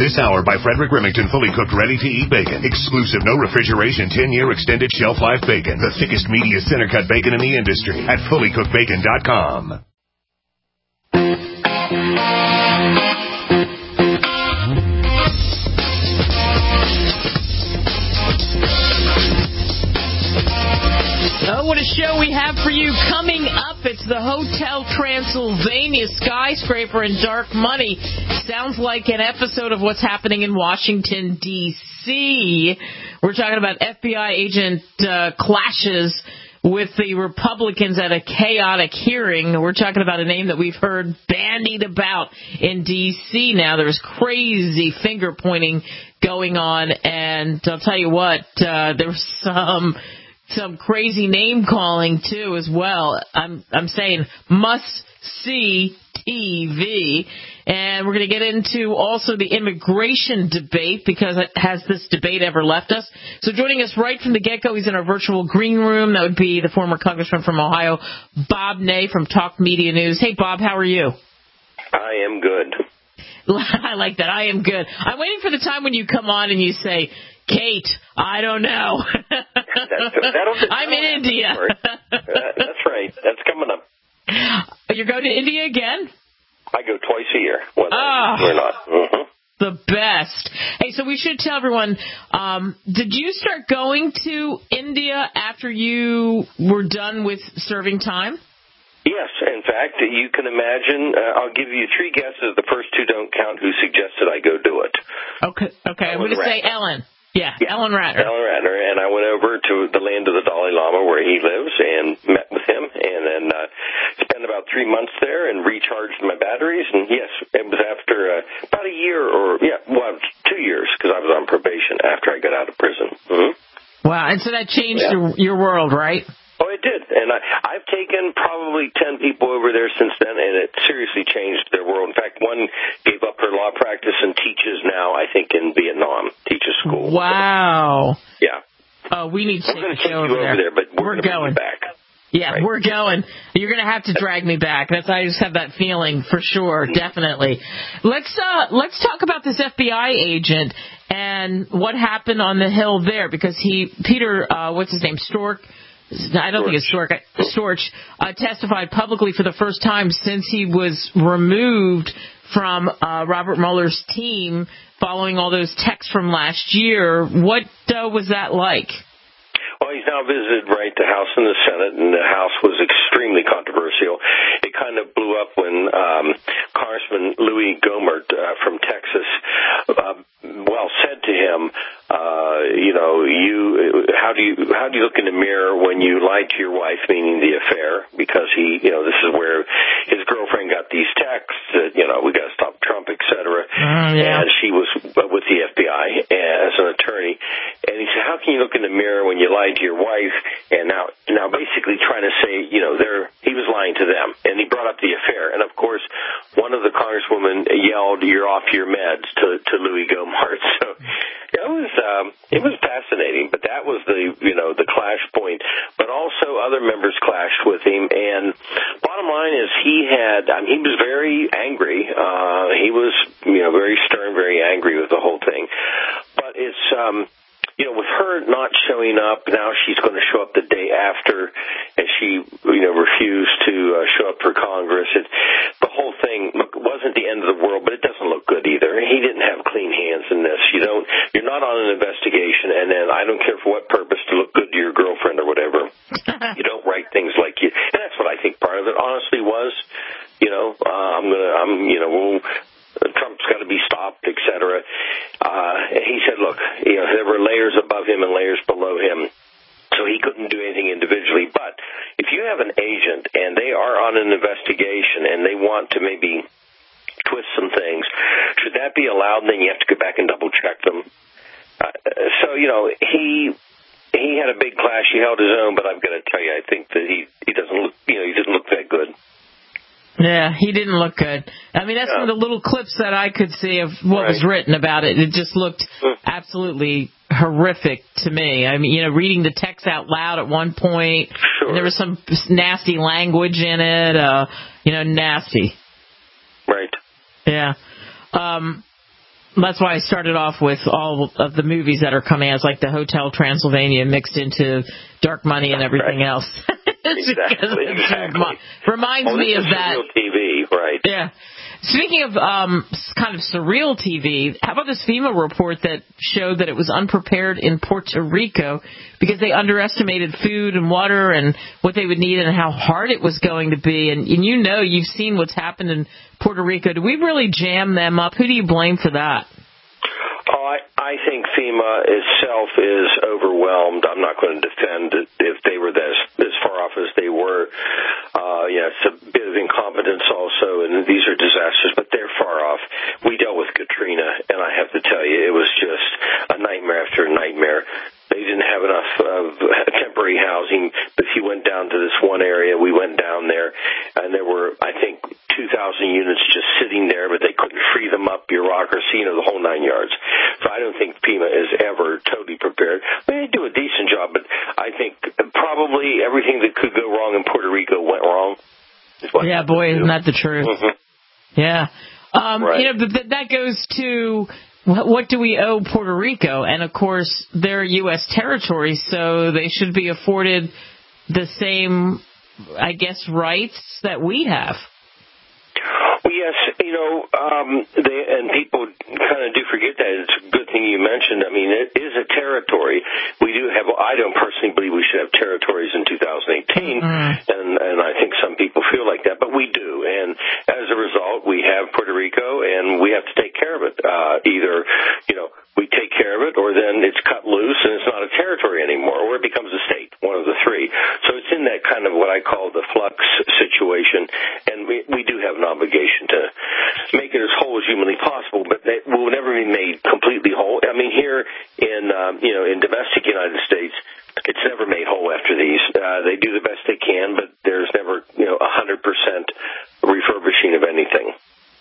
This hour by Frederick Remington, fully cooked, ready-to-eat bacon. Exclusive, no refrigeration, 10-year extended shelf life bacon. The thickest, meatiest center-cut bacon in the industry at fullycookedbacon.com. Oh, what a show we have for you coming up. It's the Hotel Transylvania skyscraper and dark money. Sounds like an episode of what's happening in Washington, D.C. We're talking about FBI agent clashes with the Republicans at a chaotic hearing. We're talking about a name that we've heard bandied about in D.C. now. There's crazy finger-pointing going on, and I'll tell you what, there was some crazy name calling too as well. I'm saying must-see TV. And we're going to get into also the immigration debate, because has this debate ever left us? So joining us right from the get-go, he's in our virtual green room. That would be the former congressman from Ohio, Bob Ney from Talk Media News. Hey, Bob, how are you? I am good. I like that. I am good. I'm waiting for the time when you come on and you say, Kate, I don't know. I'm in India. That's right. That's coming up. You're going to India again? I go twice a year, whether or not. Mm-hmm. The best. Hey, so we should tell everyone, did you start going to India after you were done with serving time? Yes. In fact, you can imagine, I'll give you three guesses. The first two don't count. Who suggested I go do it? Okay. I'm going to say Ellen. Yeah, Ellen Ratner. Ellen Ratner, and I went over to the land of the Dalai Lama where he lives and met with him, and then spent about 3 months there and recharged my batteries. And yes, it was after about a year 2 years, because I was on probation after I got out of prison. Mm-hmm. Wow, and so that changed your world, right? Oh, it did. And I've taken probably 10 people over there since then, and it seriously changed their world. In fact, one gave up her law practice and teaches now, I think, in Vietnam, teaches school. Wow. Yeah. Oh, we need to take you over there, but we're going back. Yeah, right. We're going. You're going to have to drag me back. I just have that feeling for sure, definitely. Let's talk about this FBI agent and what happened on the Hill there, because Peter, what's his name, Storch, I don't think it's Storch, testified publicly for the first time since he was removed from Robert Mueller's team following all those texts from last year. What was that like? Well, he's now visited, the House and the Senate, and the House was extremely controversial. It kind of blew up when Congressman Louis Gohmert from Texas, said to him, how do you look in the mirror when you lied to your wife, meaning the affair, because this is where his girlfriend got these texts that, we got to stop Trump, et cetera. And she was with the FBI as an attorney. And he said, how can you look in the mirror when you lied to your wife? And now basically trying to say, he was lying to them. And he brought up the affair. And of course, one of the congresswomen yelled, "You're off your meds," to Louis Gohmert. So it was fascinating. But that was the clash point. But also other members clashed with him. And bottom line is he was very angry. He was, very stern, very angry with the whole thing. But it's, with her not showing up, now she's going to show up the day after, and she, refused to show up for Congress. The whole thing wasn't the end of the world, but it doesn't look good either. He didn't have clean hands in this. You're not on an investigation, and then I don't care for what purpose to look good to your girlfriend or whatever. You don't write things like you, and that's what I think part of it honestly was. Trump's got to be stopped, et cetera. He said, look, there were layers above him and layers below him, so he couldn't do anything individually. But if you have an agent and they are on an investigation and they want to maybe twist some things, should that be allowed? And then you have to go back and double-check them. He had a big clash. He held his own, but I've got to tell you, I think that he doesn't look, he didn't look that good. Yeah, he didn't look good. I mean, that's one of the little clips that I could see of what was written about it. It just looked absolutely horrific to me. I mean, reading the text out loud at one point, and there was some nasty language in it, nasty. Right. Yeah. That's why I started off with all of the movies that are coming out, like the Hotel Transylvania mixed into Dark Money and everything else. Exactly. Reminds me of that. Surreal TV, right? Yeah. Speaking of kind of surreal TV, how about this FEMA report that showed that it was unprepared in Puerto Rico because they underestimated food and water and what they would need and how hard it was going to be? And you've seen what's happened in Puerto Rico. Do we really jam them up? Who do you blame for that? Oh, I think FEMA itself is overwhelmed. I'm not going to defend it if they were as far off as they were. It's a bit of incompetence also, and these are disasters, but they're far off. We dealt with Katrina, and I have to tell you, it was just a nightmare after a nightmare. They didn't have enough temporary housing, but if you went down to this one area, we went down there, and there were, I think, 2,000 units just sitting there, but they couldn't free them up, bureaucracy, the whole 9 yards. So I don't think FEMA is ever totally prepared. They do a decent job, but I think probably everything that could go wrong in Puerto Rico went wrong. Yeah, boy, isn't that the truth? Mm-hmm. Yeah. Right. But that goes to what do we owe Puerto Rico? And, of course, they're U.S. territory, so they should be afforded the same, I guess, rights that we have. Well, yes, and people kind of do forget that. It's a good thing you mentioned. I mean, it is a territory. I don't personally believe we should have territories in 2018, and I think some people feel like that, but we do. And as a result, we have Puerto Rico, and we have to take care of it. Either, we take care of it, or then it's cut loose and it's not a territory anymore, or it becomes a state, one of the three. So it's in that kind of what I call the flux situation, and we do have an obligation to make it as whole as humanly possible, but that will never be made completely whole. I mean, here in domestic United States, it's never made whole after these. They do the best they can, but there's never 100% refurbishing of anything.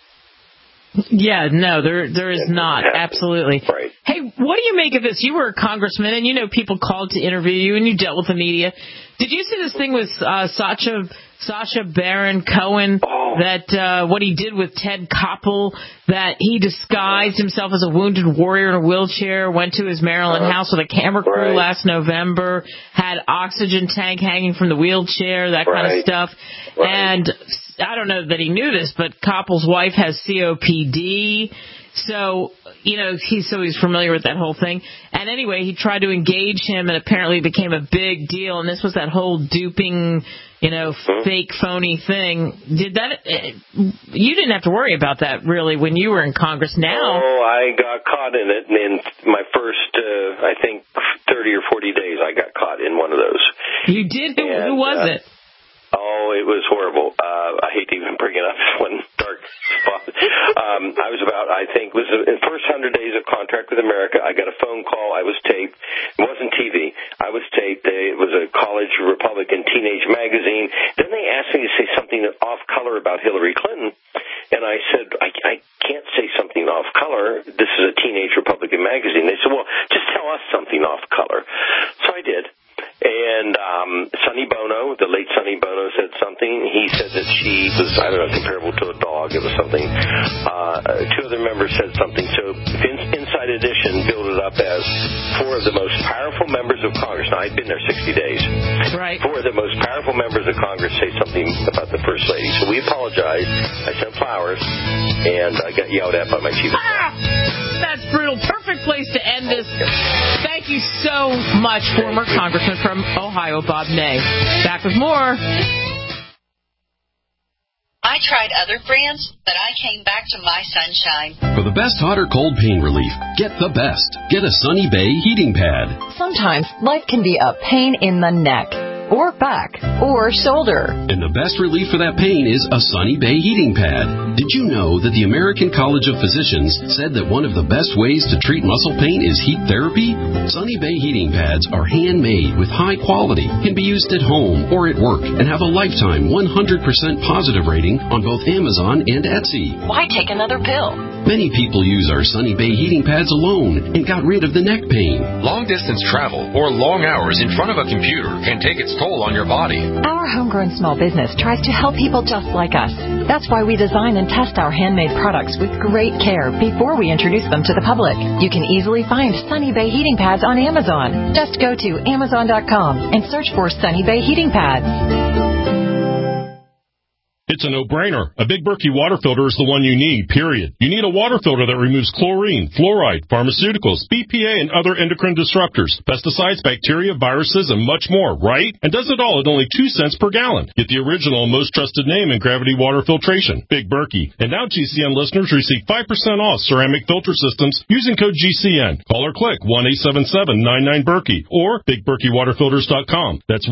Yeah, no, there is not. Absolutely. Right. Hey, what do you make of this? You were a congressman, and people called to interview you, and you dealt with the media. Did you see this thing with Sacha Baron Cohen, that what he did with Ted Koppel, that he disguised himself as a wounded warrior in a wheelchair, went to his Maryland house with a camera crew last November, had oxygen tank hanging from the wheelchair, that kind of stuff. Right. And I don't know that he knew this, but Koppel's wife has COPD. So, he's familiar with that whole thing. And anyway, he tried to engage him, and apparently it became a big deal. And this was that whole duping, fake, phony thing. You didn't have to worry about that, really, when you were in Congress. Now, I got caught in it. In my first, I think, 30 or 40 days, I got caught in one of those. You did? Who was it? Oh, it was horrible. I hate to even bring it up. It's one dark spot. I was it was the first 100 days of Contract with America. I got a phone call. I was taped. It wasn't TV. I was taped. It was a college Republican teenage magazine. Then they asked me to say something off-color about Hillary Clinton. And I said, I can't say something off-color. This is a teenage Republican magazine. They said, well, just tell us something off-color. So I did. And Sonny Bono, the late Sonny Bono, said something. He said that she was, comparable to a dog. It was something. Two other members said something. So Inside Edition built it up as four of the most powerful members of Congress. Now, I'd been there 60 days. Right. Four of the most powerful members of Congress say something about the First Lady. So we apologized. I sent flowers, and I got yelled at by my chief of staff. That's brutal. Perfect place to end this. Thank you so much, former Congressman from Ohio, Bob Ney. Back with more. I tried other brands, but I came back to My Sunshine. For the best hot or cold pain relief, get the best. Get a Sunny Bay heating pad. Sometimes life can be a pain in the neck, or back, or shoulder. And the best relief for that pain is a Sunny Bay heating pad. Did you know that the American College of Physicians said that one of the best ways to treat muscle pain is heat therapy? Sunny Bay heating pads are handmade with high quality, can be used at home or at work, and have a lifetime 100% positive rating on both Amazon and Etsy. Why take another pill? Many people use our Sunny Bay heating pads alone and got rid of the neck pain. Long-distance travel or long hours in front of a computer can take its toll on your body. Our homegrown small business tries to help people just like us. That's why we design and test our handmade products with great care before we introduce them to the public. You can easily find Sunny Bay heating pads on Amazon. Just go to Amazon.com and search for Sunny Bay heating pads. It's a no-brainer. A Big Berkey water filter is the one you need, period. You need a water filter that removes chlorine, fluoride, pharmaceuticals, BPA, and other endocrine disruptors, pesticides, bacteria, viruses, and much more, right? And does it all at only 2 cents per gallon. Get the original and most trusted name in gravity water filtration, Big Berkey. And now GCN listeners receive 5% off ceramic filter systems using code GCN. Call or click 1-877-99-BERKEY or BigBerkeyWaterFilters.com. That's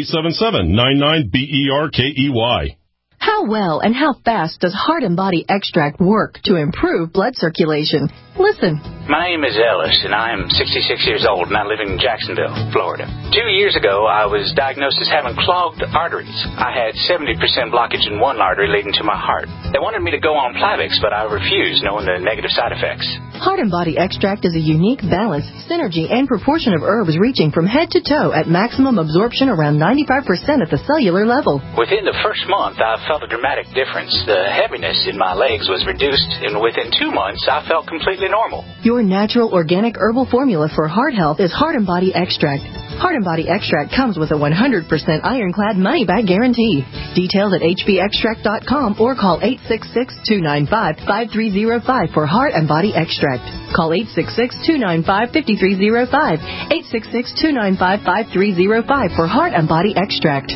1-877-99-BERKEY. How well and how fast does Heart and Body Extract work to improve blood circulation? Listen. My name is Ellis, and I am 66 years old, and I live in Jacksonville, Florida. 2 years ago, I was diagnosed as having clogged arteries. I had 70% blockage in one artery leading to my heart. They wanted me to go on Plavix, but I refused, knowing the negative side effects. Heart and Body Extract is a unique balance, synergy, and proportion of herbs reaching from head to toe at maximum absorption around 95% at the cellular level. Within the first month, I felt a dramatic difference. The heaviness in my legs was reduced, and within 2 months, I felt completely normal. Your natural organic herbal formula for heart health is Heart and Body Extract. Heart and Body Extract comes with a 100% ironclad money-back guarantee. Details at hbextract.com or call 866-295-5305 for Heart and Body Extract. Call 866-295-5305. 866-295-5305 for Heart and Body Extract.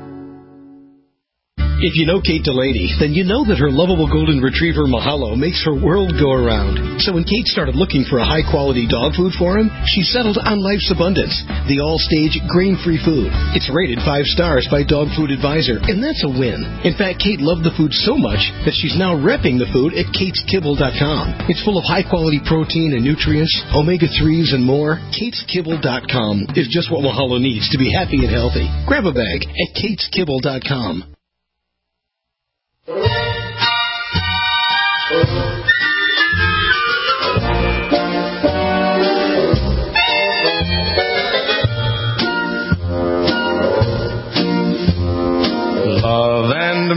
If you know Kate Delaney, then you know that her lovable golden retriever Mahalo makes her world go around. So when Kate started looking for a high-quality dog food for him, she settled on Life's Abundance, the all-stage grain-free food. It's rated 5 stars by Dog Food Advisor, and that's a win. In fact, Kate loved the food so much that she's now repping the food at KatesKibble.com. It's full of high-quality protein and nutrients, omega-3s, and more. KatesKibble.com is just what Mahalo needs to be happy and healthy. Grab a bag at KatesKibble.com. Love and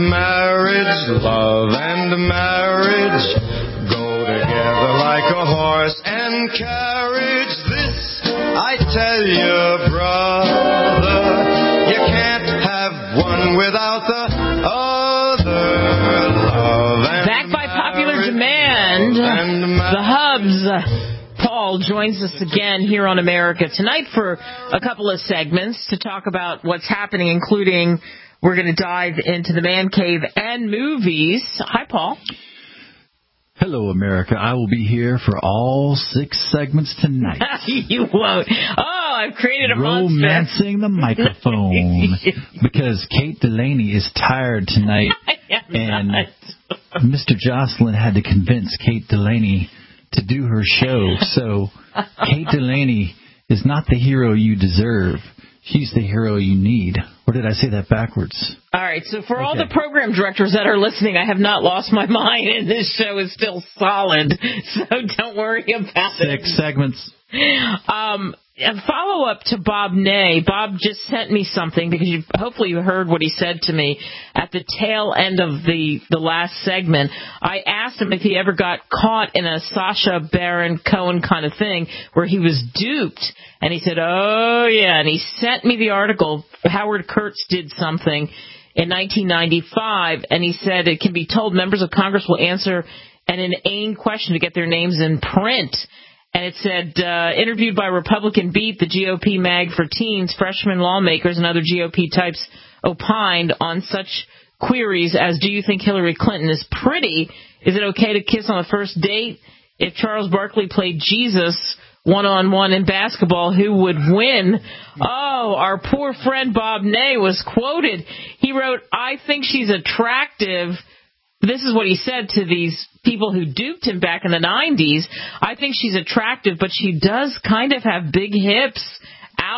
marriage go together like a horse and carriage. This I tell you, brother, you can't have one without the other. Back by popular demand, the Hubs. Paul joins us again here on America Tonight for a couple of segments to talk about what's happening, including we're going to dive into the man cave and movies. Hi, Paul. Hello, America. I will be here for all 6 segments tonight. You won't. Oh, I've created a monster. Romancing the microphone. Because Kate Delaney is tired tonight. And Mr. Jocelyn had to convince Kate Delaney to do her show. So Kate Delaney is not the hero you deserve. She's the hero you need. Or did I say that backwards? All right, so for all the program directors that are listening, I have not lost my mind, and this show is still solid, so don't worry about it. 6 segments. A follow-up to Bob Ney. Bob just sent me something, because hopefully you heard what he said to me at the tail end of the last segment. I asked him if he ever got caught in a Sacha Baron Cohen kind of thing where he was duped. And he said, oh, yeah. And he sent me the article. Howard Kurtz did something in 1995, and he said it can be told members of Congress will answer an inane question to get their names in print. And it said, interviewed by Republican Beat, the GOP mag for teens, freshman lawmakers, and other GOP types opined on such queries as, do you think Hillary Clinton is pretty? Is it okay to kiss on the first date? If Charles Barkley played Jesus one-on-one in basketball, who would win? Oh, our poor friend Bob Ney was quoted. He wrote, I think she's attractive. This is what he said to these people who duped him back in the 90s. I think she's attractive, but she does kind of have big hips.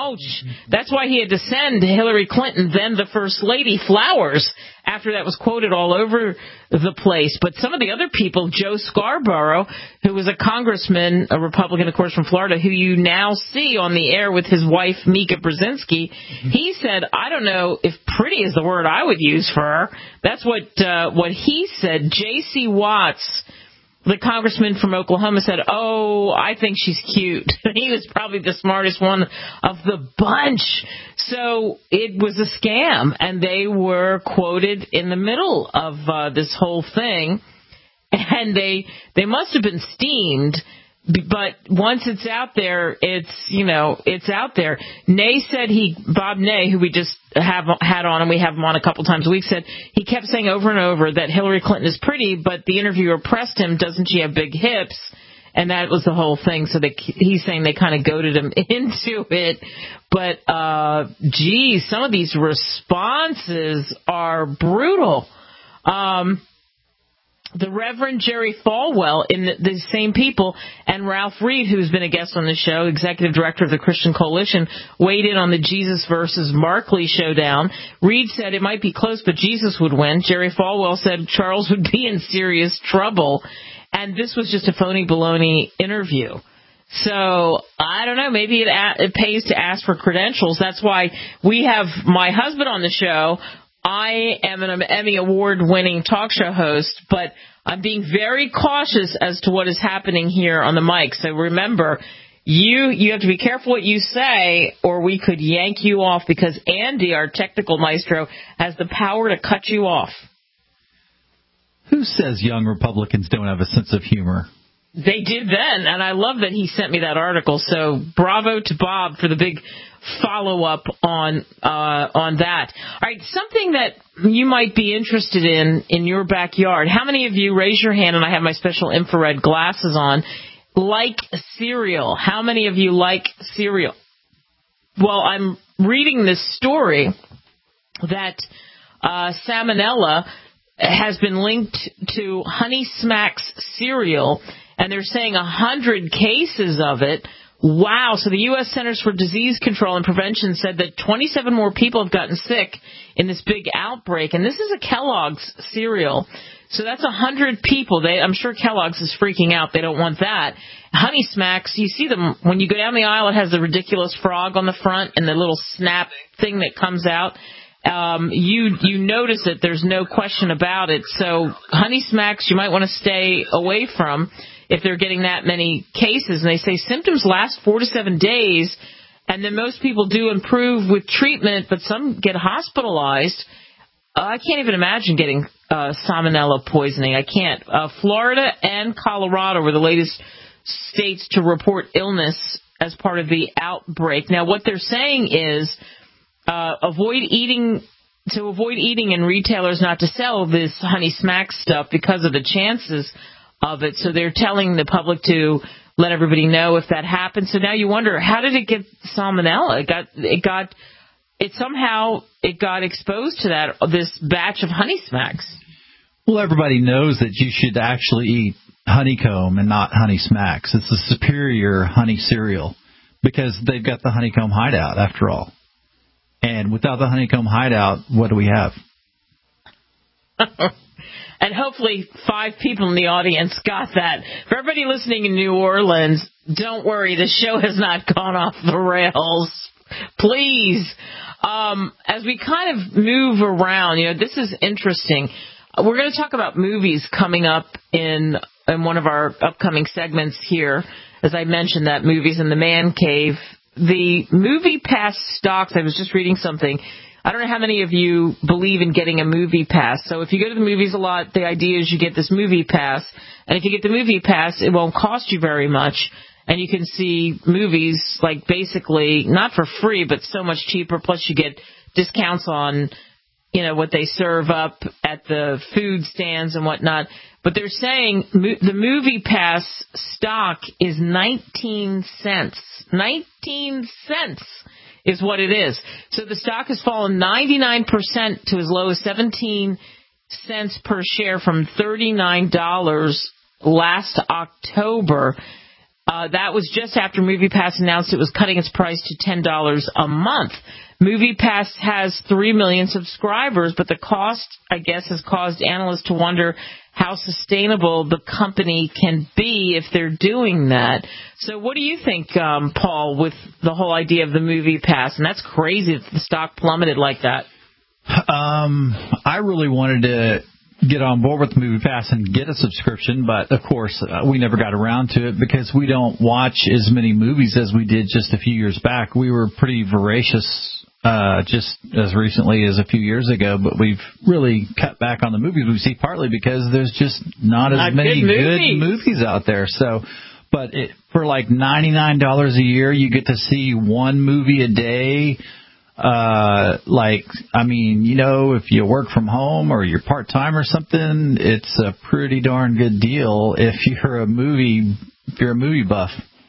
Ouch. That's why he had to send Hillary Clinton, then the First Lady, flowers after that was quoted all over the place. But some of the other people, Joe Scarborough, who was a congressman, a Republican, of course, from Florida, who you now see on the air with his wife, Mika Brzezinski, he said, I don't know if pretty is the word I would use for her. That's what he said. J.C. Watts, the congressman from Oklahoma, said, oh, I think she's cute. He was probably the smartest one of the bunch. So it was a scam, and they were quoted in the middle of this whole thing. And they must have been steamed, but once it's out there, it's out there. Ney said Bob Ney, who we just had on, and we have him on a couple times a week, said he kept saying over and over that Hillary Clinton is pretty, but the interviewer pressed him, doesn't she have big hips? And that was the whole thing. So he's saying they kind of goaded him into it. But, geez, some of these responses are brutal. The Reverend Jerry Falwell, in the same people, and Ralph Reed, who's been a guest on the show, executive director of the Christian Coalition, weighed in on the Jesus versus Markley showdown. Reed said it might be close, but Jesus would win. Jerry Falwell said Charles would be in serious trouble. And this was just a phony baloney interview. So, I don't know, maybe it pays to ask for credentials. That's why we have my husband on the show. I am an Emmy Award-winning talk show host, but I'm being very cautious as to what is happening here on the mic. So remember, you have to be careful what you say, or we could yank you off, because Andy, our technical maestro, has the power to cut you off. Who says young Republicans don't have a sense of humor? They did then, and I love that he sent me that article. So bravo to Bob for the big follow-up on that. All right, something that you might be interested in your backyard. How many of you, raise your hand, and I have my special infrared glasses on, like cereal? How many of you like cereal? Well, I'm reading this story that salmonella has been linked to Honey Smacks cereal, and they're saying 100 cases of it. Wow. So the U.S. Centers for Disease Control and Prevention said that 27 more people have gotten sick in this big outbreak. And this is a Kellogg's cereal. So that's 100 people. I'm sure Kellogg's is freaking out. They don't want that. Honey Smacks, you see them when you go down the aisle. It has the ridiculous frog on the front and the little snap thing that comes out. You notice it. There's no question about it. So Honey Smacks, you might want to stay away from if they're getting that many cases. And they say symptoms last 4 to 7 days, and then most people do improve with treatment, but some get hospitalized. I can't even imagine getting salmonella poisoning. I can't. Florida and Colorado were the latest states to report illness as part of the outbreak. Now, what they're saying is avoid eating and retailers not to sell this Honey Smacks stuff because of the chances of it. So they're telling the public to let everybody know if that happens. So now you wonder, how did it get salmonella? It somehow got exposed to this batch of Honey Smacks. Well, everybody knows that you should actually eat honeycomb and not Honey Smacks. It's a superior honey cereal because they've got the honeycomb hideout after all. And without the honeycomb hideout, what do we have? And hopefully 5 people in the audience got that. For everybody listening in New Orleans, don't worry, the show has not gone off the rails. Please. As we kind of move around, this is interesting. We're going to talk about movies coming up in one of our upcoming segments here. As I mentioned, that movies in the man cave. The Movie Pass stocks, I was just reading something. I don't know how many of you believe in getting a Movie Pass. So if you go to the movies a lot, the idea is you get this Movie Pass. And if you get the Movie Pass, it won't cost you very much. And you can see movies, like, basically, not for free, but so much cheaper. Plus you get discounts on, what they serve up at the food stands and whatnot. But they're saying the Movie Pass stock is 19 cents. 19 cents is what it is. So the stock has fallen 99% to as low as 17 cents per share from $39 last October. That was just after MoviePass announced it was cutting its price to $10 a month. MoviePass has 3 million subscribers, but the cost, I guess, has caused analysts to wonder how sustainable the company can be if they're doing that. So what do you think, Paul, with the whole idea of the MoviePass? And that's crazy that the stock plummeted like that. I really wanted to get on board with MoviePass and get a subscription, but of course we never got around to it because we don't watch as many movies as we did just a few years back. We were pretty voracious just as recently as a few years ago, but we've really cut back on the movies we see, partly because there's just not as many good movies out there. So, but for like $99 a year, you get to see one movie a day. If you work from home or you're part-time or something, it's a pretty darn good deal if you're a movie buff.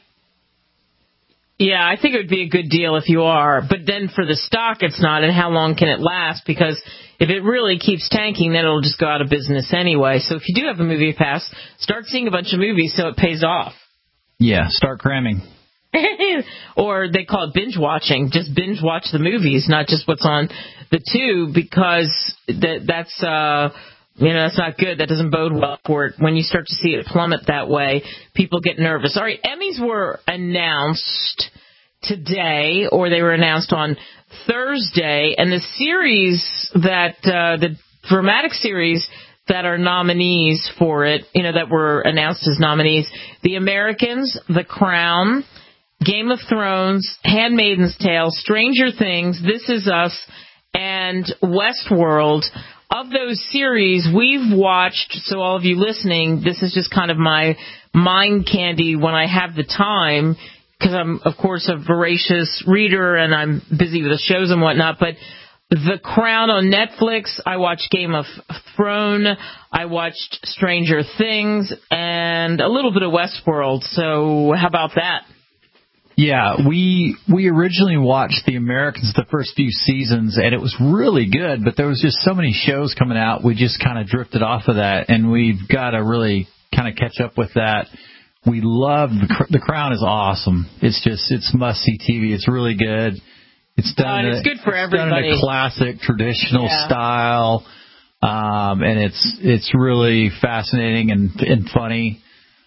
Yeah, I think it would be a good deal if you are, but then for the stock it's not, and how long can it last? Because if it really keeps tanking, then it'll just go out of business anyway. So if you do have a MoviePass, start seeing a bunch of movies so it pays off. Yeah, start cramming. Or they call it binge watching. Just binge watch the movies, not just what's on the tube, because that's not good. That doesn't bode well for it. When you start to see it plummet that way, people get nervous. All right, Emmys were announced today, or they were announced on Thursday, and the series the dramatic series that are nominees for it, that were announced as nominees: The Americans, The Crown, Game of Thrones, Handmaid's Tale, Stranger Things, This Is Us, and Westworld. Of those series, we've watched, so all of you listening, this is just kind of my mind candy when I have the time, because I'm, of course, a voracious reader and I'm busy with the shows and whatnot, but The Crown on Netflix, I watched Game of Thrones, I watched Stranger Things, and a little bit of Westworld, so how about that? Yeah, we originally watched The Americans the first few seasons, and it was really good, but there was just so many shows coming out, we just kind of drifted off of that, and we've got to really kind of catch up with that. We love The Crown is awesome. It's must-see TV. It's really good. It's done. And it's good for everybody. Done in a classic, traditional style, and it's really fascinating and funny.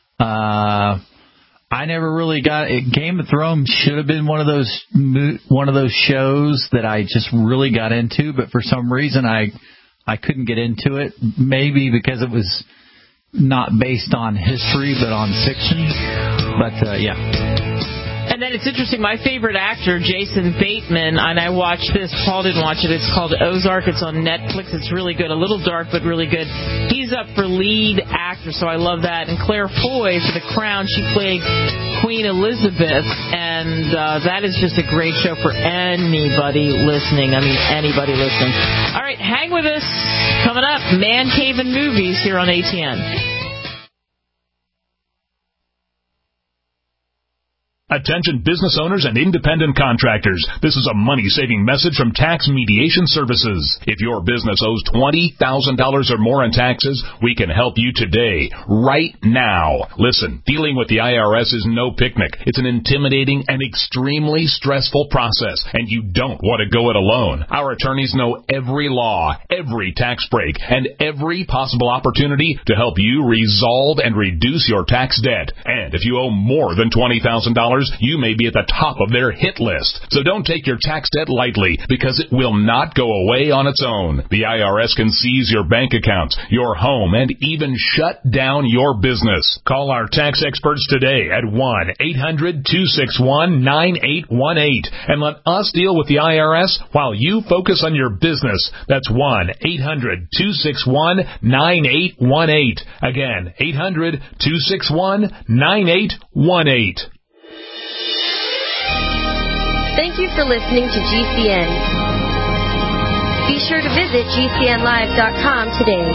I never really got it. Game of Thrones should have been one of those shows that I just really got into, but for some reason I couldn't get into it. Maybe because it was not based on history but on fiction. But yeah. And then it's interesting, my favorite actor, Jason Bateman, and I watched this, Paul didn't watch it, it's called Ozark, it's on Netflix, it's really good, a little dark but really good. He's up for lead actor, so I love that. And Claire Foy, for The Crown, she played Queen Elizabeth, and that is just a great show for anybody listening. Anybody listening. All right, hang with us. Coming up, Man Cave and Movies here on ATN. Attention business owners and independent contractors. This is a money-saving message from Tax Mediation Services. If your business owes $20,000 or more in taxes, we can help you today, right now. Listen, dealing with the IRS is no picnic. It's an intimidating and extremely stressful process, and you don't want to go it alone. Our attorneys know every law, every tax break, and every possible opportunity to help you resolve and reduce your tax debt. And if you owe more than $20,000, you may be at the top of their hit list. So don't take your tax debt lightly, because it will not go away on its own. The IRS can seize your bank accounts, your home, and even shut down your business. Call our tax experts today at 1-800-261-9818 and let us deal with the IRS while you focus on your business. That's 1-800-261-9818. Again, 800-261-9818. Thank you for listening to GCN. Be sure to visit GCNlive.com today.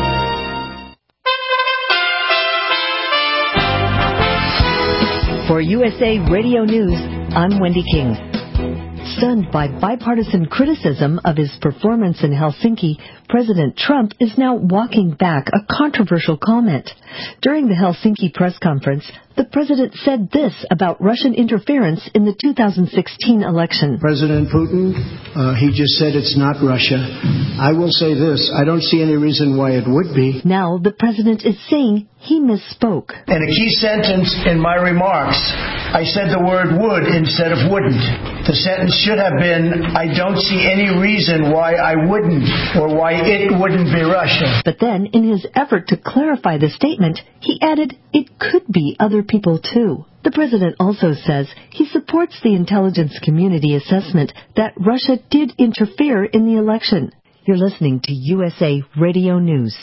For USA Radio News, I'm Wendy King. Stunned by bipartisan criticism of his performance in Helsinki, President Trump is now walking back a controversial comment. During the Helsinki press conference, the president said this about Russian interference in the 2016 election. President Putin, he just said it's not Russia. I will say this, I don't see any reason why it would be. Now the president is saying he misspoke. In a key sentence in my remarks, I said the word would instead of wouldn't. The sentence should have been, I don't see any reason why I wouldn't or why it wouldn't be Russia. But then, in his effort to clarify the statement, he added it could be other people too. The president also says he supports the intelligence community assessment that Russia did interfere in the election. You're listening to USA Radio News.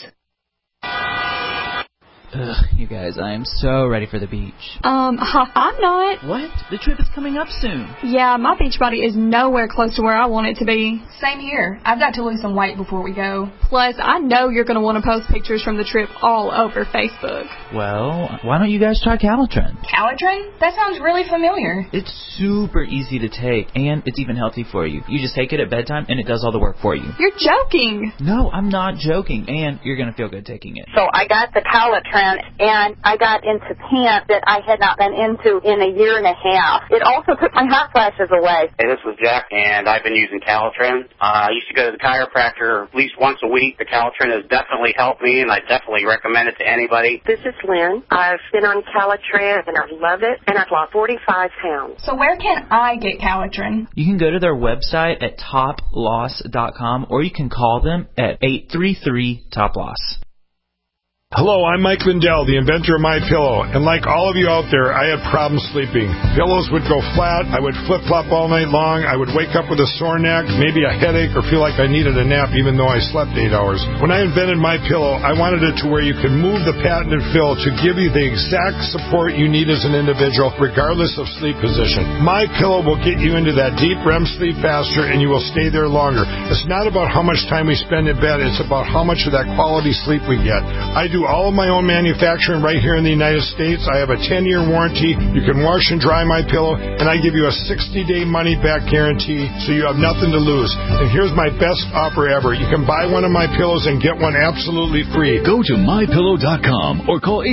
Ugh, you guys, I am so ready for the beach. I'm not. What? The trip is coming up soon. Yeah, my beach body is nowhere close to where I want it to be. Same here. I've got to lose some weight before we go. Plus, I know you're going to want to post pictures from the trip all over Facebook. Well, why don't you guys try Calitrin? Calitrin? That sounds really familiar. It's super easy to take, and it's even healthy for you. You just take it at bedtime, and it does all the work for you. You're joking. No, I'm not joking, and you're going to feel good taking it. So I got the Calitrin, and I got into pants that I had not been into in a year and a half. It also took my hot flashes away. Hey, this is Jack, and I've been using Calitrin. I used to go to the chiropractor at least once a week. The Calitrin has definitely helped me, and I definitely recommend it to anybody. This is Lynn. I've been on Calitrin, and I love it, and I've lost 45 pounds. So where can I get Calitrin? You can go to their website at toploss.com, or you can call them at 833-TOP-LOSS. Hello, I'm Mike Lindell, the inventor of MyPillow, and like all of you out there, I had problems sleeping. Pillows would go flat, I would flip-flop all night long, I would wake up with a sore neck, maybe a headache, or feel like I needed a nap even though I slept 8 hours. When I invented MyPillow, I wanted it to where you could move the patented fill to give you the exact support you need as an individual, regardless of sleep position. MyPillow will get you into that deep REM sleep faster, and you will stay there longer. It's not about how much time we spend in bed, it's about how much of that quality sleep we get. I do all of my own manufacturing right here in the United States. I have a 10-year warranty. You can wash and dry my pillow, and I give you a 60-day money-back guarantee, so you have nothing to lose. And here's my best offer ever. You can buy one of my pillows and get one absolutely free. Go to MyPillow.com or call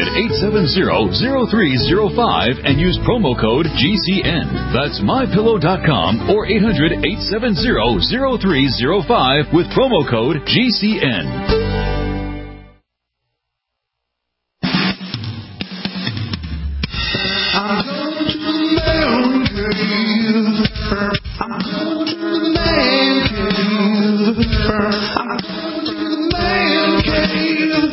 800-870-0305 and use promo code GCN. That's MyPillow.com or 800-870-0305 with promo code GCN. I'm going to the man cave. I'm going to the man cave. I'm going to the man cave.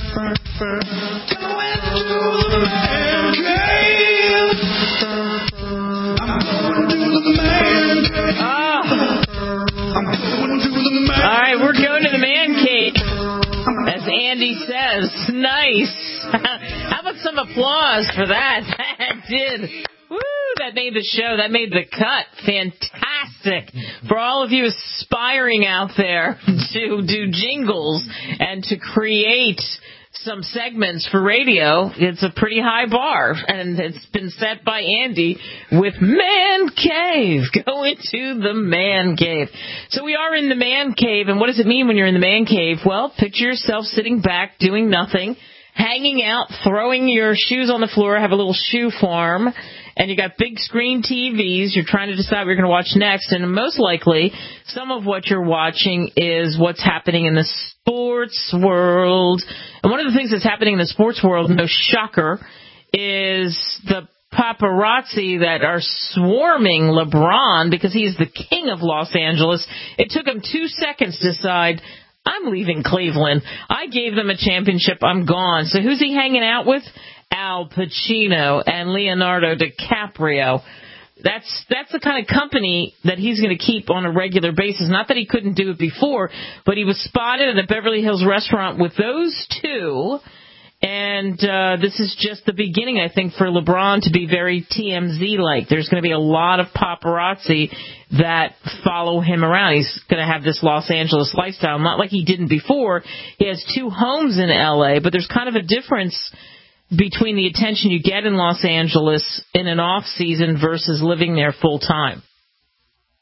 Going to the man cave. I'm going to the man cave. I'm going to the man cave. All right, we're going to the man cave. As Andy says, nice. How about some applause for that? That did. Woo, that made the show. That made the cut. Fantastic. For all of you aspiring out there to do jingles and to create some segments for radio, it's a pretty high bar, and it's been set by Andy with Man Cave. Go into the Man Cave. So we are in the Man Cave, and what does it mean when you're in the Man Cave? Well, picture yourself sitting back, doing nothing, hanging out, throwing your shoes on the floor, have a little shoe farm, and you got big screen TVs. You're trying to decide what you're going to watch next, and most likely, some of what you're watching is what's happening in the sports world. And one of the things that's happening in the sports world, no shocker, is the paparazzi that are swarming LeBron because he's the king of Los Angeles. It took him 2 seconds to decide, I'm leaving Cleveland. I gave them a championship. I'm gone. So who's he hanging out with? Al Pacino and Leonardo DiCaprio. That's the kind of company that he's going to keep on a regular basis. Not that he couldn't do it before, but he was spotted at a Beverly Hills restaurant with those two. And this is just the beginning, I think, for LeBron to be very TMZ-like. There's going to be a lot of paparazzi that follow him around. He's going to have this Los Angeles lifestyle, not like he didn't before. He has 2 homes in L.A., but there's kind of a difference between the attention you get in Los Angeles in an off-season versus living there full-time.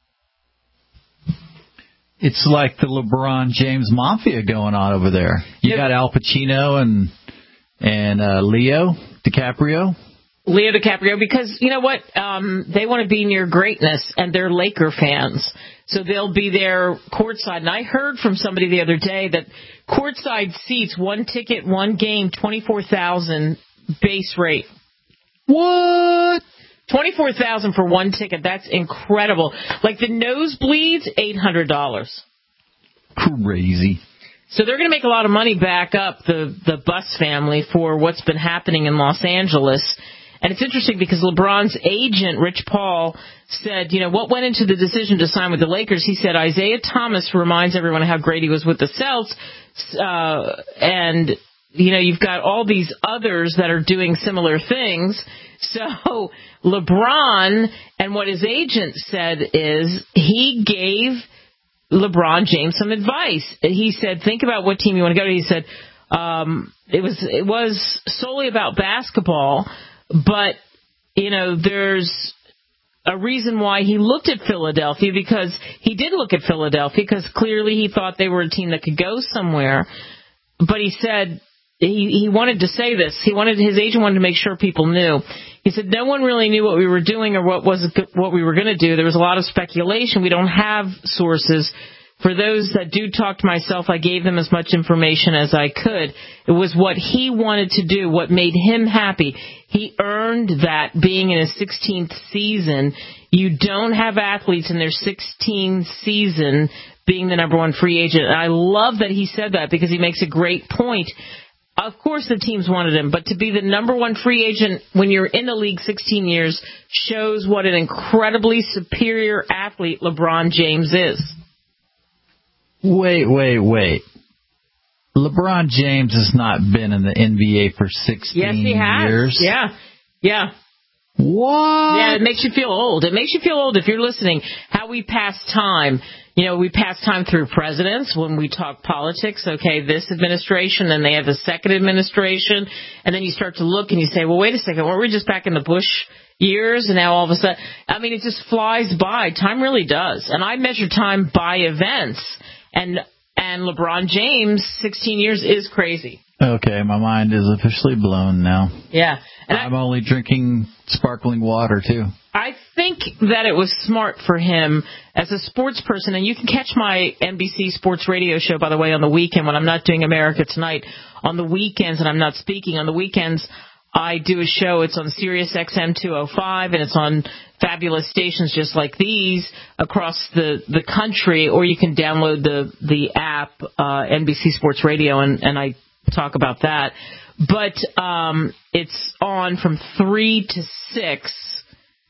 It's like the LeBron James Mafia going on over there. You got Al Pacino and Leo DiCaprio. Leo DiCaprio, because you know what? They want to be near greatness, and they're Laker fans. So they'll be there courtside. And I heard from somebody the other day that courtside seats, 1 ticket, 1 game, $24,000 base rate. What? $24,000 for 1 ticket. That's incredible. Like the nosebleeds, $800. Crazy. So they're going to make a lot of money back up the Buss family for what's been happening in Los Angeles. And it's interesting because LeBron's agent, Rich Paul, said, what went into the decision to sign with the Lakers? He said, Isaiah Thomas reminds everyone how great he was with the Celtics. And, you've got all these others that are doing similar things. So LeBron, and what his agent said is he gave LeBron James some advice. He said, think about what team you want to go to. He said, it was solely about basketball, but, there's a reason why he looked at Philadelphia, because he did look at Philadelphia, because clearly he thought they were a team that could go somewhere. But he said he wanted to say this. His agent wanted to make sure people knew. He said no one really knew what we were doing or what we were going to do. There was a lot of speculation. We don't have sources. For those that do talk to myself, I gave them as much information as I could. It was what he wanted to do, what made him happy. He earned that being in his 16th season. You don't have athletes in their 16th season being the number one free agent. And I love that he said that, because he makes a great point. Of course the teams wanted him, but to be the number one free agent when you're in the league 16 years shows what an incredibly superior athlete LeBron James is. Wait. LeBron James has not been in the NBA for 16 years. Yes, he has. Yeah. What? Yeah, it makes you feel old. It makes you feel old if you're listening. How we pass time. We pass time through presidents when we talk politics. Okay, this administration, then they have the second administration, and then you start to look and you say, well, wait a second, weren't we just back in the Bush years, and now all of a sudden, it just flies by. Time really does. And I measure time by events. And LeBron James, 16 years is crazy. Okay, my mind is officially blown now. Yeah. And I'm only drinking sparkling water, too. I think that it was smart for him as a sports person, and you can catch my NBC Sports Radio show, by the way, on the weekend when I'm not doing America Tonight. On the weekends, and I'm not speaking, on the weekends, I do a show. It's on Sirius XM 205, and it's on fabulous stations just like these across the country, or you can download the app, NBC Sports Radio, and I talk about that. But it's on from 3 to 6.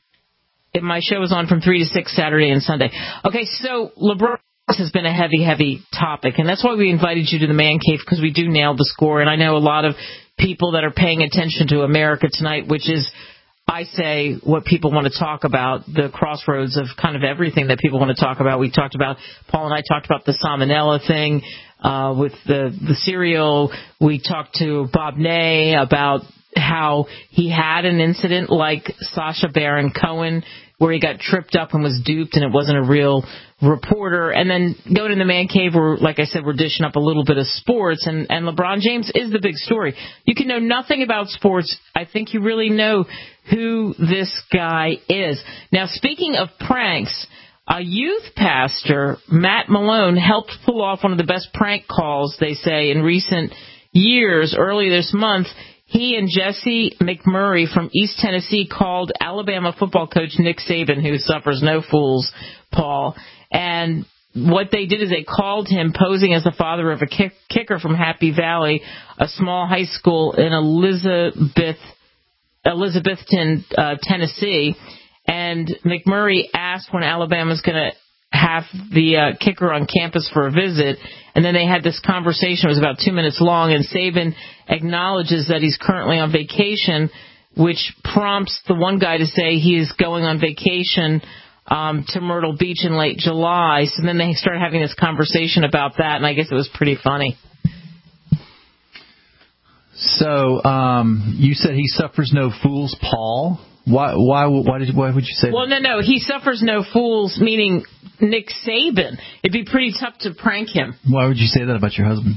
My show is on from 3 to 6 Saturday and Sunday. Okay, so LeBron has been a heavy topic, and that's why we invited you to the Man Cave, because we do nail the score, and I know a lot of people that are paying attention to America Tonight, which is, I say, what people want to talk about, the crossroads of kind of everything that people want to talk about. Paul and I talked about the salmonella thing with the cereal. We talked to Bob Ney about how he had an incident like Sacha Baron Cohen, where he got tripped up and was duped and it wasn't a real reporter. And then going in the Man Cave, where, like I said, we're dishing up a little bit of sports, and LeBron James is the big story. You can know nothing about sports. I think you really know who this guy is. Now, speaking of pranks, a youth pastor, Matt Malone, helped pull off one of the best prank calls, they say, in recent years. Early this month, he and Jesse McMurray from East Tennessee called Alabama football coach Nick Saban, who suffers no fools, Paul. And what they did is they called him posing as the father of a kicker from Happy Valley, a small high school in Elizabethton, Tennessee. And McMurray asked when Alabama's going to have the kicker on campus for a visit, and then they had this conversation. It was about 2 minutes long, and Saban acknowledges that he's currently on vacation, which prompts the one guy to say he is going on vacation to Myrtle Beach in late July. So then they started having this conversation about that, and I guess it was pretty funny. So you said he suffers no fools, Paul? Why would you say that? Well, no. He suffers no fools, meaning Nick Saban. It'd be pretty tough to prank him. Why would you say that about your husband?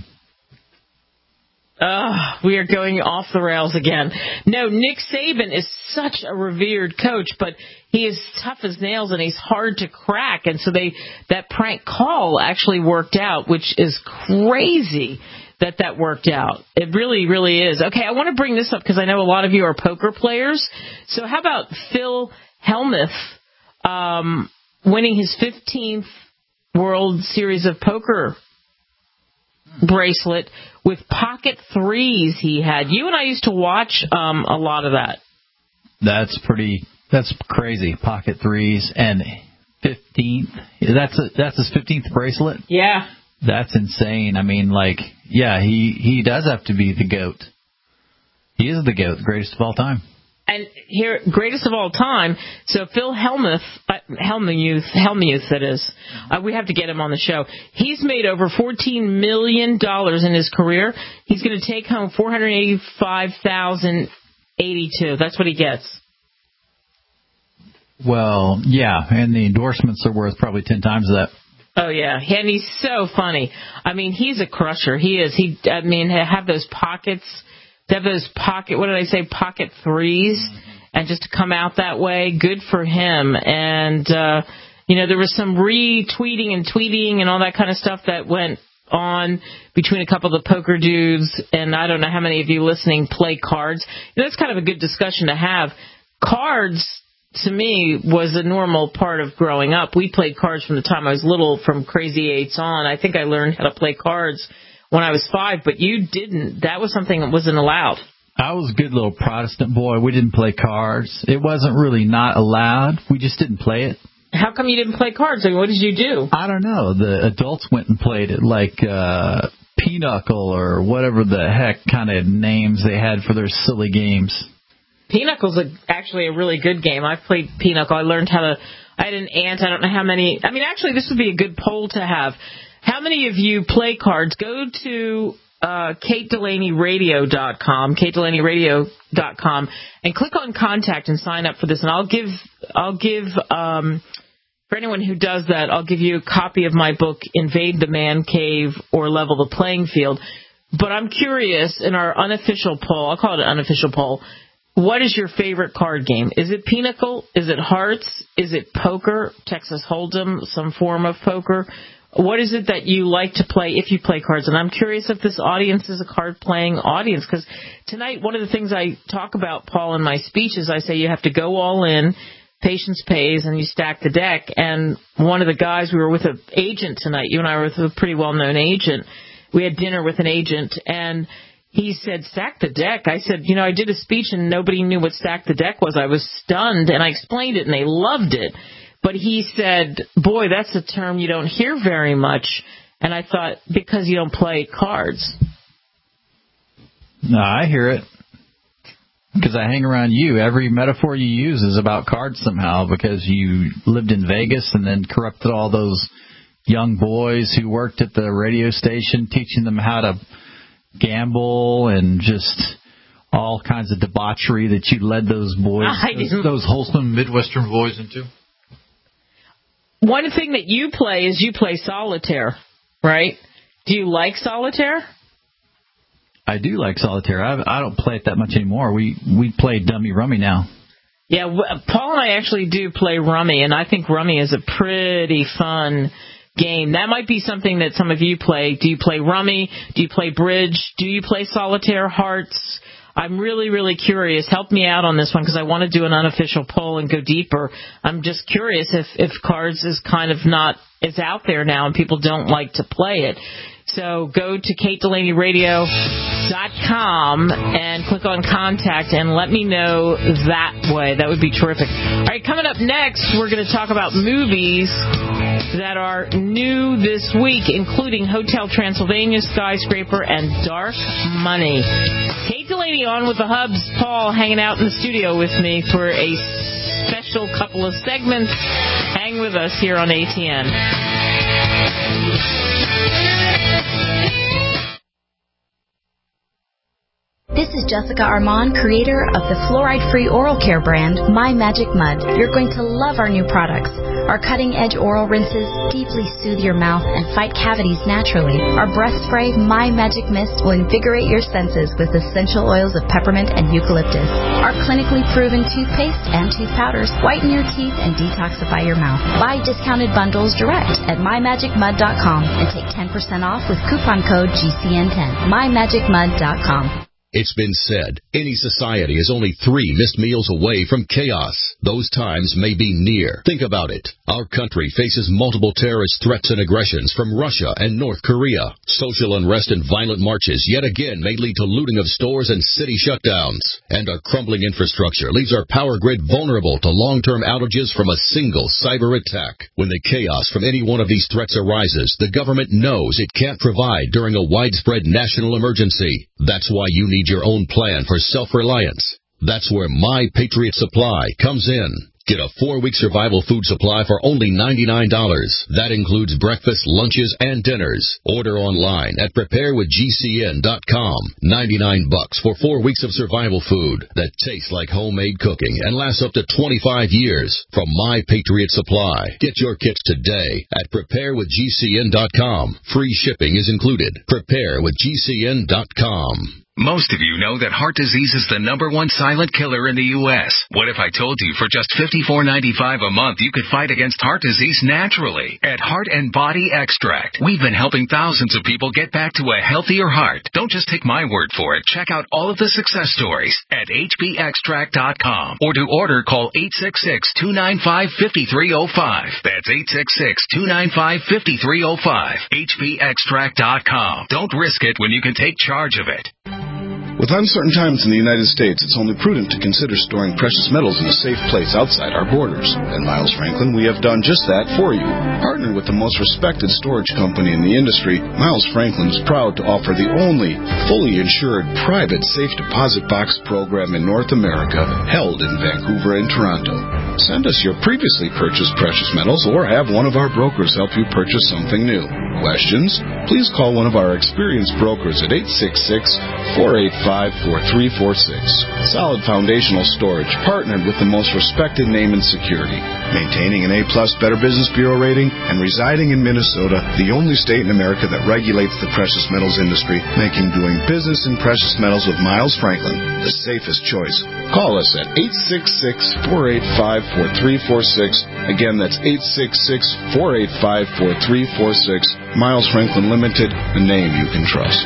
We are going off the rails again. No, Nick Saban is such a revered coach, but he is tough as nails and he's hard to crack. And so that prank call actually worked out, which is crazy that worked out. It really, really is. Okay, I want to bring this up because I know a lot of you are poker players. So how about Phil Hellmuth winning his 15th World Series of Poker bracelet with pocket threes he had. You and I used to watch a lot of that. That's crazy. Pocket threes and 15th. That's his 15th bracelet? Yeah. That's insane. I mean, he does have to be the GOAT. He is the GOAT, greatest of all time. And here, greatest of all time. So Phil Hellmuth, that is. We have to get him on the show. He's made over $14 million in his career. He's going to take home $485,082. That's what he gets. Well, yeah, and the endorsements are worth probably 10 times that. Oh, yeah, and he's so funny. I mean, he's a crusher. He is. Have those pockets. To have those pocket threes, and just to come out that way, good for him. And, there was some retweeting and tweeting and all that kind of stuff that went on between a couple of the poker dudes, and I don't know how many of you listening play cards. That's kind of a good discussion to have. Cards, to me, was a normal part of growing up. We played cards from the time I was little, from Crazy Eights on. I think I learned how to play cards when I was 5, but you didn't. That was something that wasn't allowed. I was a good little Protestant boy. We didn't play cards. It wasn't really not allowed. We just didn't play it. How come you didn't play cards? I mean, what did you do? I don't know. The adults went and played it, like Pinochle or whatever the heck kind of names they had for their silly games. Pinocle's actually a really good game. I've played Pinochle. I learned how to... I had an aunt. I don't know how many... I mean, actually, this would be a good poll to have. How many of you play cards? Go to KateDelaneyRadio.com, KateDelaneyRadio.com, and click on Contact and sign up for this. And I'll give for anyone who does that, I'll give you a copy of my book, Invade the Man Cave or Level the Playing Field. But I'm curious, in our unofficial poll, I'll call it an unofficial poll, what is your favorite card game? Is it Pinochle? Is it Hearts? Is it poker, Texas Hold'em, some form of poker? What is it that you like to play if you play cards? And I'm curious if this audience is a card-playing audience, because tonight one of the things I talk about, Paul, in my speech is I say you have to go all in, patience pays, and you stack the deck. And one of the guys, we were with an agent tonight. You and I were with a pretty well-known agent. We had dinner with an agent, and he said, stack the deck. I said, I did a speech and nobody knew what stack the deck was. I was stunned, and I explained it, and they loved it. But he said, boy, that's a term you don't hear very much. And I thought, because you don't play cards. No, I hear it. Because I hang around you. Every metaphor you use is about cards somehow, because you lived in Vegas and then corrupted all those young boys who worked at the radio station, teaching them how to gamble and just all kinds of debauchery that you led those boys, those wholesome Midwestern boys into. One thing that you play is you play solitaire, right? Do you like solitaire? I do like solitaire. I don't play it that much anymore. We play Dummy Rummy now. Yeah, Paul and I actually do play Rummy, and I think Rummy is a pretty fun game. That might be something that some of you play. Do you play Rummy? Do you play Bridge? Do you play Solitaire, Hearts? I'm really, really curious. Help me out on this one, because I want to do an unofficial poll and go deeper. I'm just curious if cards is kind of not is out there now and people don't like to play it. So go to KateDelaneyRadio.com and click on Contact and let me know that way. That would be terrific. All right, coming up next, we're going to talk about movies that are new this week, including Hotel Transylvania, Skyscraper, and Dark Money. Kate Delaney on with the Hubs. Paul hanging out in the studio with me for a special couple of segments. Hang with us here on ATN. This is Jessica Armand, creator of the fluoride-free oral care brand, My Magic Mud. You're going to love our new products. Our cutting-edge oral rinses deeply soothe your mouth and fight cavities naturally. Our breath spray, My Magic Mist, will invigorate your senses with essential oils of peppermint and eucalyptus. Our clinically proven toothpaste and tooth powders whiten your teeth and detoxify your mouth. Buy discounted bundles direct at MyMagicMud.com and take 10% off with coupon code GCN10. MyMagicMud.com. It's been said, any society is only 3 missed meals away from chaos. Those times may be near. Think about it. Our country faces multiple terrorist threats and aggressions from Russia and North Korea. Social unrest and violent marches yet again may lead to looting of stores and city shutdowns. And our crumbling infrastructure leaves our power grid vulnerable to long-term outages from a single cyber attack. When the chaos from any one of these threats arises, the government knows it can't provide during a widespread national emergency. That's why you need your own plan for self-reliance. That's where My Patriot Supply comes in. Get a 4-week survival food supply for only $99. That includes breakfast, lunches, and dinners. Order online at preparewithgcn.com. $99 for 4 weeks of survival food that tastes like homemade cooking and lasts up to 25 years from My Patriot Supply. Get your kits today at preparewithgcn.com. Free shipping is included. Preparewithgcn.com. Most of you know that heart disease is the #1 silent killer in the U.S. What if I told you for just $54.95 a month you could fight against heart disease naturally at Heart and Body Extract? We've been helping thousands of people get back to a healthier heart. Don't just take my word for it. Check out all of the success stories at hbextract.com. Or to order, call 866-295-5305. That's 866-295-5305. hbextract.com. Don't risk it when you can take charge of it. With uncertain times in the United States, it's only prudent to consider storing precious metals in a safe place outside our borders. At Miles Franklin, we have done just that for you. Partnered with the most respected storage company in the industry, Miles Franklin is proud to offer the only fully insured private safe deposit box program in North America, held in Vancouver and Toronto. Send us your previously purchased precious metals or have one of our brokers help you purchase something new. Questions? Please call one of our experienced brokers at 866-485-4346. Solid foundational storage, partnered with the most respected name in security. Maintaining an A-plus Better Business Bureau rating and residing in Minnesota, the only state in America that regulates the precious metals industry, making doing business in precious metals with Miles Franklin the safest choice. Call us at 866-485-4346. Again, that's 866-485-4346. Miles Franklin Limited, a name you can trust.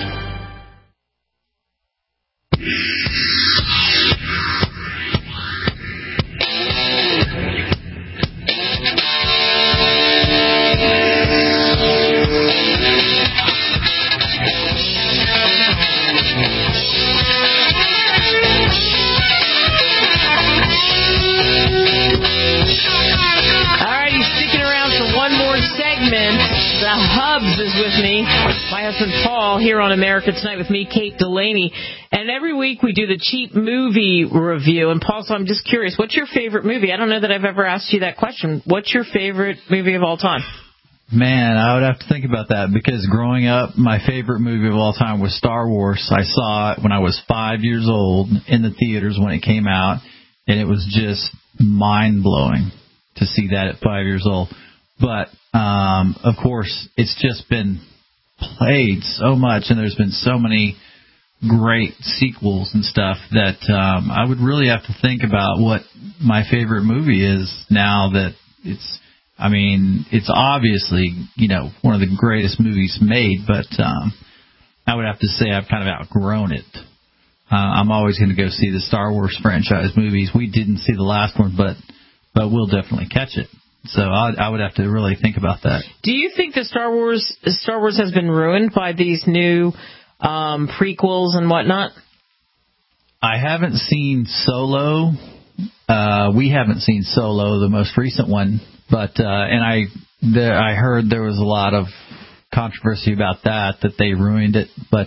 Paul here on America Tonight with me, Kate Delaney. And every week we do the cheap movie review. And Paul, so I'm just curious, what's your favorite movie? I don't know that I've ever asked you that question. What's your favorite movie of all time? Man, I would have to think about that because growing up, my favorite movie of all time was Star Wars. I saw it when I was 5 years old in the theaters when it came out, and it was just mind-blowing to see that at 5 years old. But, of course, it's just been played so much, and there's been so many great sequels and stuff that I would really have to think about what my favorite movie is now that it's obviously, one of the greatest movies made, but I would have to say I've kind of outgrown it. I'm always going to go see the Star Wars franchise movies. We didn't see the last one, but we'll definitely catch it. So I would have to really think about that. Do you think that Star Wars has been ruined by these new prequels and whatnot? I haven't seen Solo. We haven't seen Solo, the most recent one, but I heard there was a lot of controversy about that they ruined it. But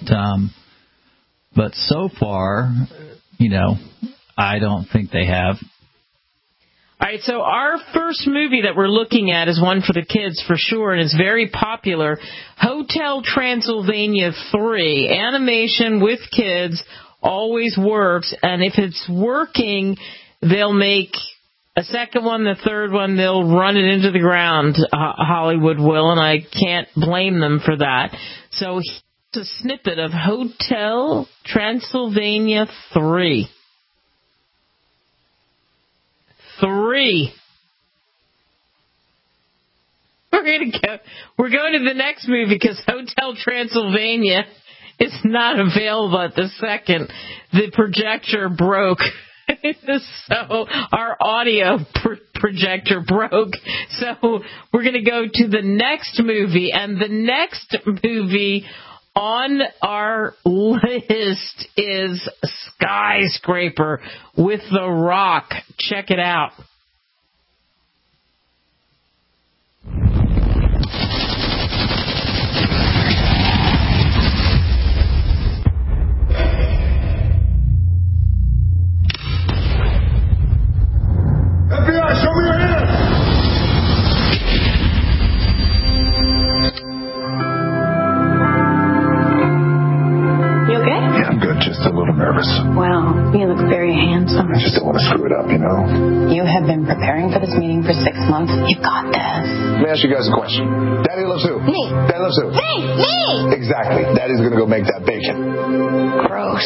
so far, I don't think they have. All right, so our first movie that we're looking at is one for the kids for sure, and it's very popular. Hotel Transylvania 3, animation with kids, always works. And if it's working, they'll make a second one, the third one, they'll run it into the ground, Hollywood will, and I can't blame them for that. So here's a snippet of Hotel Transylvania 3. 3. We're going to the next movie because Hotel Transylvania is not available at the second. The projector broke. So our audio projector broke. So we're going to go to the next movie. And the next movie on our list is Skyscraper with The Rock. Check it out. FBI, show me your hands! You okay? Yeah, I'm good. Just a little nervous. Wow, you look very handsome. I just don't want to screw it up, you know? You have been preparing for this meeting for 6 months. You got this. Let me ask you guys a question. Daddy loves who? Me. Daddy loves who? Me! Exactly. Daddy's going to go make that bacon. Gross.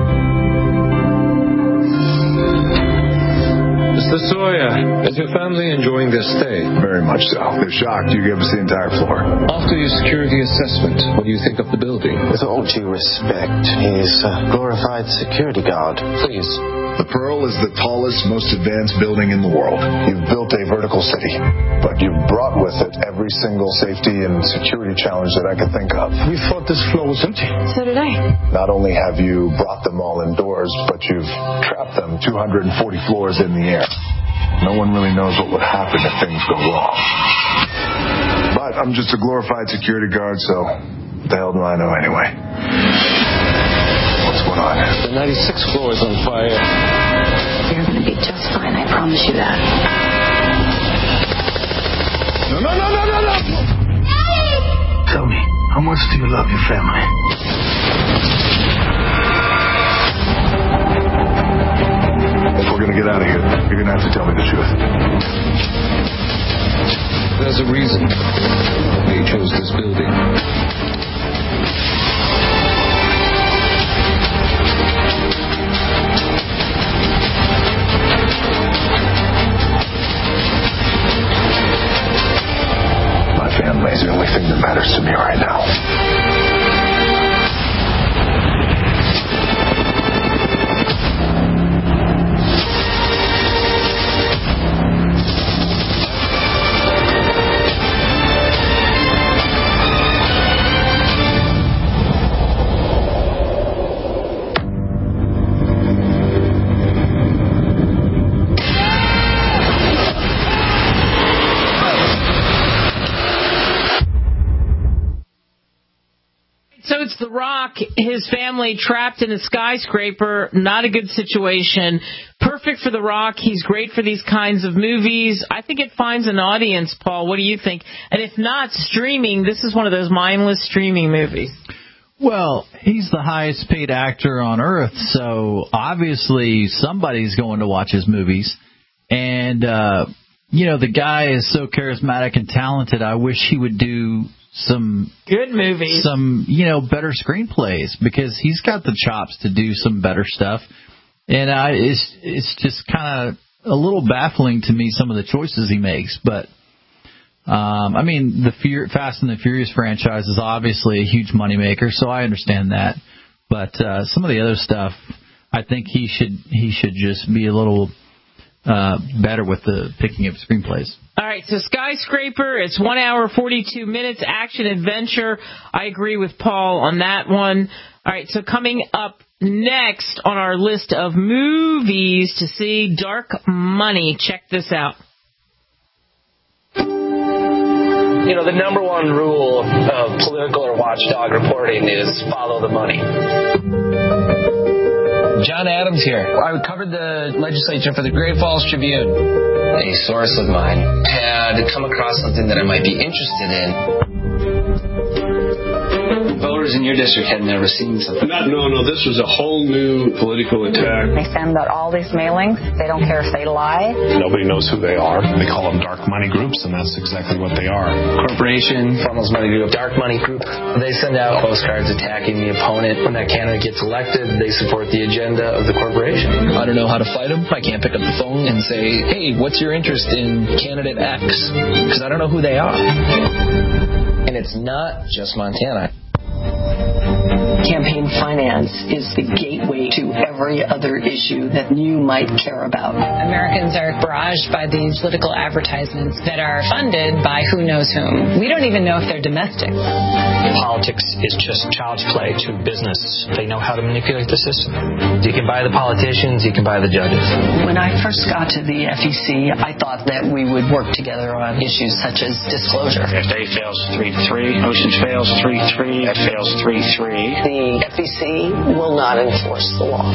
Mr. Sawyer, is your family enjoying their stay? Very much so. They're shocked you gave us the entire floor. After your security assessment, what do you think of the building? With all due respect, he's a glorified security guard. Please. The Pearl is the tallest, most advanced building in the world. You've built a vertical city, but you've brought with it every single safety and security challenge that I could think of. We thought this floor was empty. So did I. Not only have you brought them all indoors, but you've trapped them 240 floors in the air. No one really knows what would happen if things go wrong. But I'm just a glorified security guard, so what the hell do I know anyway? What's going on? The 96th floor is on fire. You're going to be just fine, I promise you that. No! Tell me, how much do you love your family? If we're going to get out of here, you're going to have to tell me the truth. There's a reason they chose this building. My family is the only thing that matters to me right now. So it's The Rock, his family trapped in a skyscraper, not a good situation. Perfect for The Rock. He's great for these kinds of movies. I think it finds an audience, Paul. What do you think? And if not streaming, this is one of those mindless streaming movies. Well, he's the highest paid actor on earth, so obviously somebody's going to watch his movies. And, the guy is so charismatic and talented, I wish he would do some good movies, some better screenplays, because he's got the chops to do some better stuff. And it's just kind of a little baffling to me, some of the choices he makes. But the Fast and the Furious franchise is obviously a huge moneymaker, so I understand that. But some of the other stuff, I think he should just be a little better with the picking of screenplays. All right, so Skyscraper, it's 1 hour, 42 minutes, action adventure. I agree with Paul on that one. All right, so coming up next on our list of movies to see, Dark Money. Check this out. The number one rule of political or watchdog reporting is follow the money. John Adams here. I covered the legislature for the Great Falls Tribune. A source of mine had come across something that I might be interested in. Voters voters in your district had never seen something. No, this was a whole new political attack. They send out all these mailings. They don't care if they lie. Nobody knows who they are. They call them dark money groups, and that's exactly what they are. Corporation, funnels money group, dark money group. They send out postcards attacking the opponent. When that candidate gets elected, they support the agenda of the corporation. I don't know how to fight them. I can't pick up the phone and say, hey, what's your interest in candidate X? Because I don't know who they are. And it's not just Montana. Campaign finance is the gateway to every other issue that you might care about. Americans are barraged by these political advertisements that are funded by who knows whom. We don't even know if they're domestic. Politics is just child's play to business. They know how to manipulate the system. You can buy the politicians, you can buy the judges. When I first got to the FEC, I thought that we would work together on issues such as disclosure. If A fails 3-3, Oceans fails 3-3, F fails 3-3. The FEC will not enforce the law.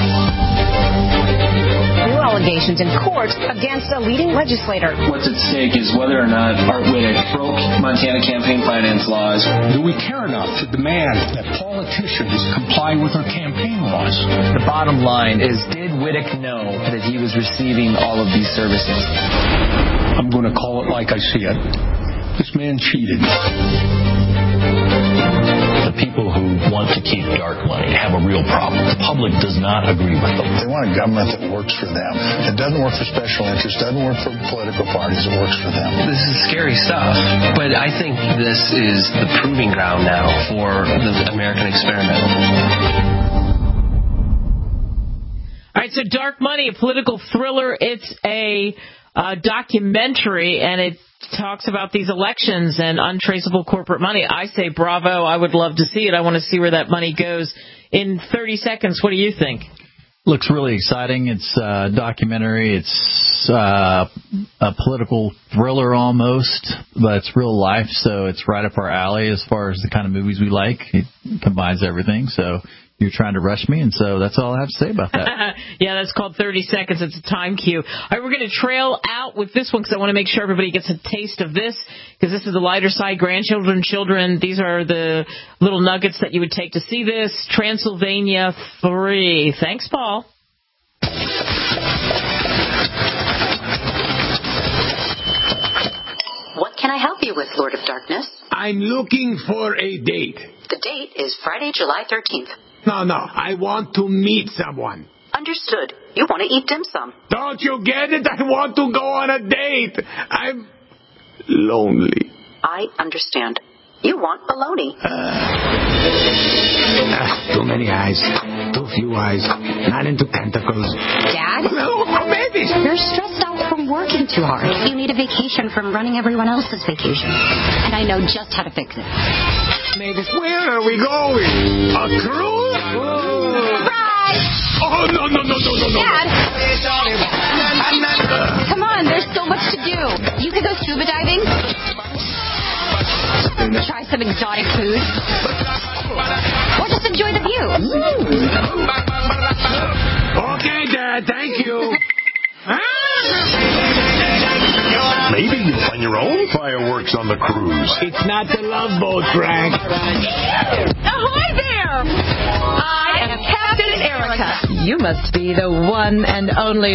New allegations in court against a leading legislator. What's at stake is whether or not Art Whittick broke Montana campaign finance laws. Do we care enough to demand that politicians comply with our campaign laws? The bottom line is, did Whittick know that he was receiving all of these services? I'm going to call it like I see it. This man cheated. The people who want to keep dark money have a real problem. The public does not agree with them. They want a government that works for them. It doesn't work for special interests, doesn't work for political parties, it works for them. This is scary stuff, but I think this is the proving ground now for the American experiment. All right, so Dark Money, a political thriller. It's a documentary, and it talks about these elections and untraceable corporate money. I say bravo. I would love to see it. I want to see where that money goes. In 30 seconds, what do you think? Looks really exciting. It's a documentary. It's a political thriller almost, but it's real life, so it's right up our alley as far as the kind of movies we like. It combines everything, so you're trying to rush me, and so that's all I have to say about that. Yeah, that's called 30 Seconds. It's a time cue. All right, we're going to trail out with this one because I want to make sure everybody gets a taste of this, because this is the lighter side. Grandchildren, children, these are the little nuggets that you would take to see this. Transylvania 3. Thanks, Paul. What can I help you with, Lord of Darkness? I'm looking for a date. The date is Friday, July 13th. No, I want to meet someone. Understood. You want to eat dim sum. Don't you get it? I want to go on a date. I'm lonely. I understand. You want bologna. Too many eyes. Too few eyes. Not into tentacles. Dad? No, maybe. You're stressed out from working too hard. You need a vacation from running everyone else's vacation. And I know just how to fix it. Maybe. Where are we going? A cruise? Surprise! Oh, no. Dad! Come on, there's so much to do. You could go scuba diving. Try some exotic food. Or just enjoy the view. Okay, Dad, thank you. Maybe you'll find your own fireworks on the cruise. It's not the Love Boat, Frank. Ahoy there! I am Captain Erica. You must be the one and only...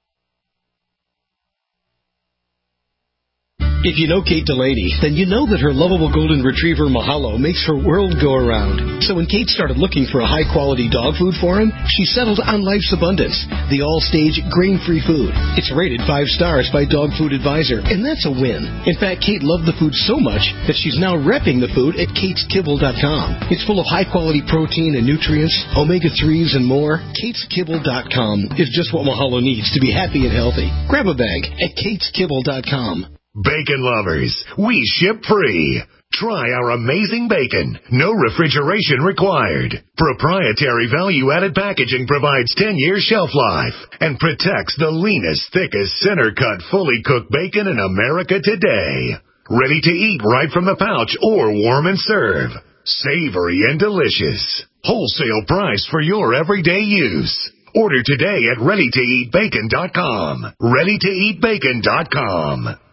If you know Kate Delaney, then you know that her lovable golden retriever Mahalo makes her world go around. So when Kate started looking for a high-quality dog food for him, she settled on Life's Abundance, the all-stage grain-free food. It's rated 5 stars by Dog Food Advisor, and that's a win. In fact, Kate loved the food so much that she's now repping the food at KatesKibble.com. It's full of high-quality protein and nutrients, omega-3s, and more. KatesKibble.com is just what Mahalo needs to be happy and healthy. Grab a bag at KatesKibble.com. Bacon lovers, we ship free. Try our amazing bacon. No refrigeration required. Proprietary value-added packaging provides 10-year shelf life and protects the leanest, thickest, center-cut, fully cooked bacon in America today. Ready to eat right from the pouch or warm and serve. Savory and delicious. Wholesale price for your everyday use. Order today at ReadyToEatBacon.com. ReadyToEatBacon.com.